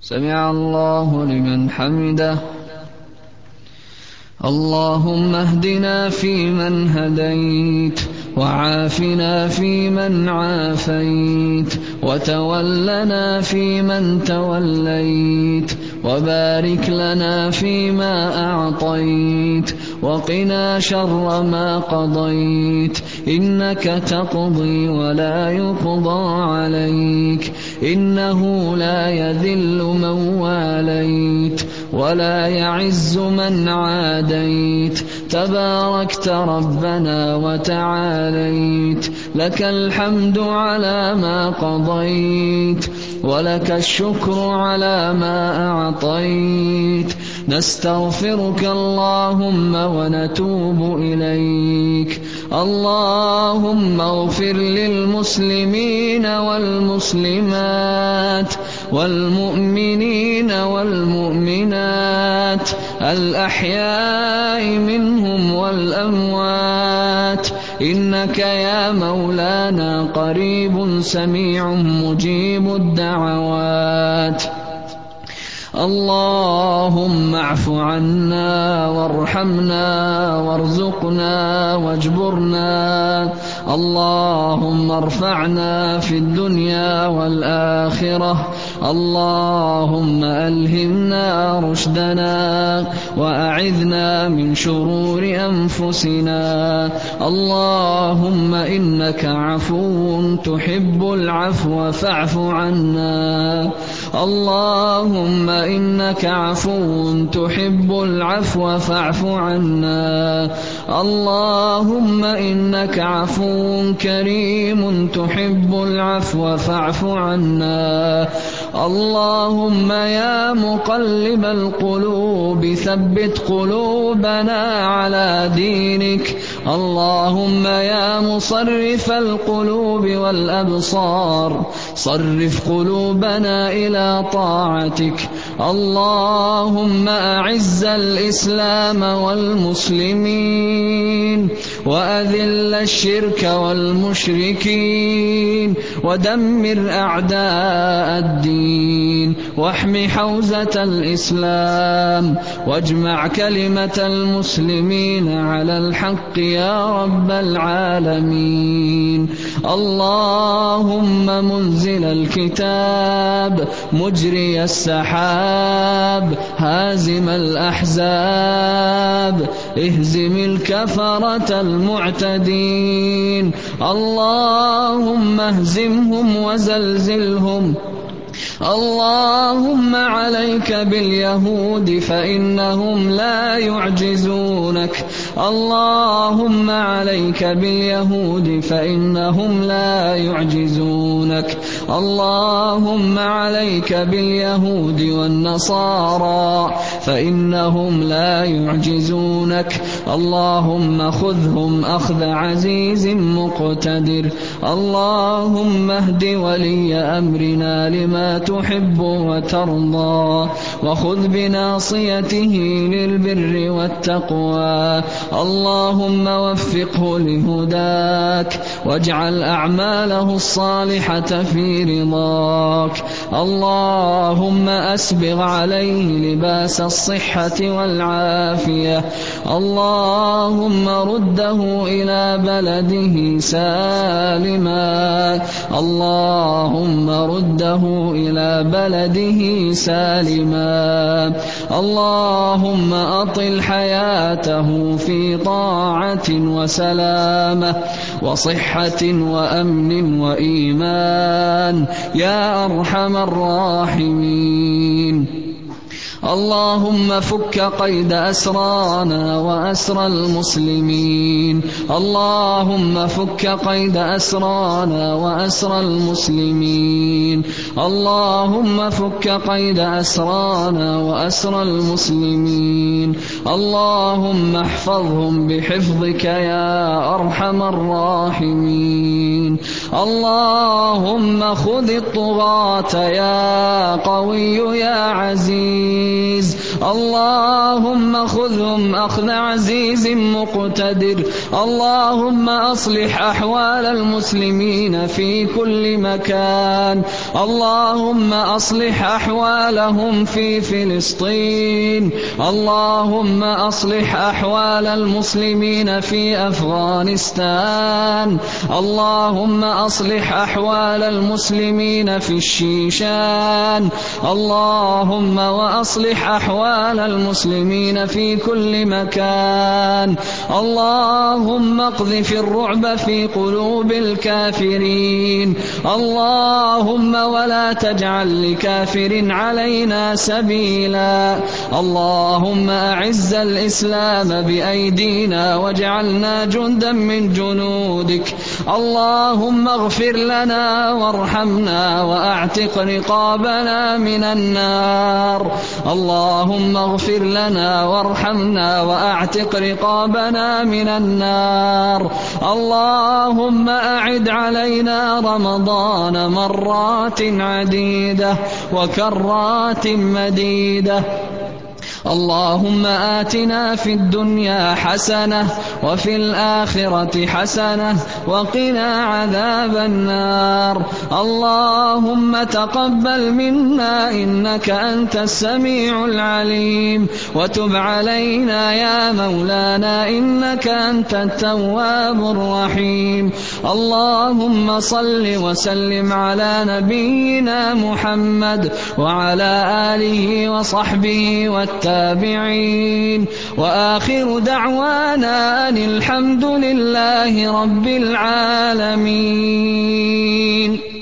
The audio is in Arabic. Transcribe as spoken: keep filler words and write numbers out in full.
سمع الله لمن حمده. اللهم اهدنا فيمن هديت، وعافنا فيمن عافيت، وتولنا فيمن توليت، وبارك لنا فيما أعطيت، وقنا شر ما قضيت. إنك تقضي ولا يقضى عليك، إنه لا يذل من واليت ولا يعز من عاديت. تباركت ربنا وتعاليت، لك الحمد على ما قضيت، ولك الشكر على ما أعطيت. نستغفرك اللهم ونتوب إليك. اللهم اغفر للمسلمين والمسلمات والمؤمنين والمؤمنات الأحياء منهم والأموات، إنك يا مولانا قريب سميع مجيب الدعوات. اللهم اعف عنا وارحمنا وارزقنا واجبرنا. اللهم ارفعنا في الدنيا والآخرة. اللهم ألهمنا رشدنا وأعذنا من شرور أنفسنا. اللهم إنك عفو تحب العفو فاعف عنا. اللهم إنك عفو تحب العفو فاعف عنا. اللهم إنك عفو كريم تحب العفو فاعف عنا. اللهم يا مقلب القلوب ثبت قلوبنا على دينك. اللهم يا مصرف القلوب والأبصار صرف قلوبنا إلى طاعتك. اللهم أعز الإسلام والمسلمين، وأذل الشرك والمشركين، ودمر أعداء الدين، واحم حوزة الإسلام، واجمع كلمة المسلمين على الحق يا رب العالمين. اللهم منزل الكتاب، مجري السحاب، هازم الأحزاب، اهزم الكفرة المعتدين. اللهم اهزمهم وزلزلهم. اللهم عليك باليهود فإنهم لا يعجزونك. اللهم عليك باليهود فإنهم لا يعجزونك. اللهم عليك باليهود والنصارى فإنهم لا يعجزونك. اللهم خذهم أخذ عزيز مقتدر. اللهم اهد ولي أمرنا لما تحب وترضى، وخذ بناصيته للبر والتقوى. اللهم وفقه لهداك، واجعل أعماله الصالحة في رضاك. اللهم أسبغ عليه لباس الصحة والعافية. اللهم رده إلى بلده سالما. اللهم رده إلى بلده سالما. اللهم أطل حياته في طاعة وسلامة وصحة وأمن وإيمان يا أرحم الراحمين. اللهم فك قيد أسرانا وأسر المسلمين. اللهم فك قيد أسرانا وأسر المسلمين. اللهم فك قيد أسرانا وأسر المسلمين. اللهم احفظهم بحفظك يا أرحم الراحمين. اللهم خذ الطغاة يا قوي يا عزيز. اللهم خذهم أخذ عزيز مقتدر. اللهم أصلح أحوال المسلمين في كل مكان. اللهم أصلح أحوالهم في فلسطين. اللهم أصلح أحوال المسلمين في أفغانستان. اللهم أصلح أحوال المسلمين في الشيشان. اللهم وأصلح أحوال المسلمين في كل مكان. اللهم اقذف الرعب في قلوب الكافرين. اللهم ولا تجعل لكافر علينا سبيلا. اللهم أعز الإسلام بأيدينا واجعلنا جندا من جنودك. اللهم اغفر لنا وارحمنا وأعتق رقابنا من النار. اللهم اغفر لنا وارحمنا وأعتق رقابنا من النار. اللهم أعد علينا رمضان مرات عديدة وكرات مديدة. اللهم آتنا في الدنيا حسنة وفي الآخرة حسنة وقنا عذاب النار. اللهم تقبل منا إنك أنت السميع العليم وتب علينا يا مولانا إنك أنت التواب الرحيم. اللهم صل وسلم على نبينا محمد وعلى آله وصحبه والتابعين التابعين. وآخر دعوانا أن الحمد لله رب العالمين.